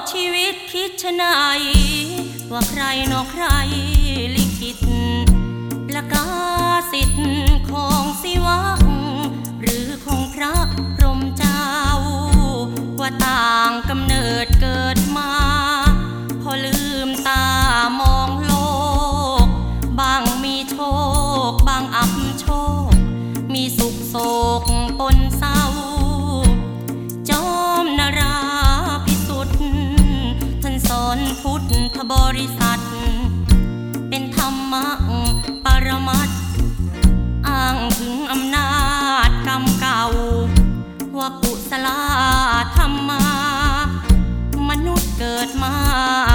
ชีวิตคิดชะไหนว่าใครนอกใครลิขิตประกาสิทธิ์ของศิวะหรือของพระพรหมเจ้าว่าต่างกำเนิดเกิดมาพอลืมตามองโลกบางมีโชคบางอับโชคมีสุขโศกปนเศร้าจอมนาราพิสุทธิ์ท่านสอนพุทธบริษัทเป็นธรรมะปรมัตถ์อ้างถึงอำนาจกรรมเก่าว่ากุศลธรรมามนุษย์เกิดมา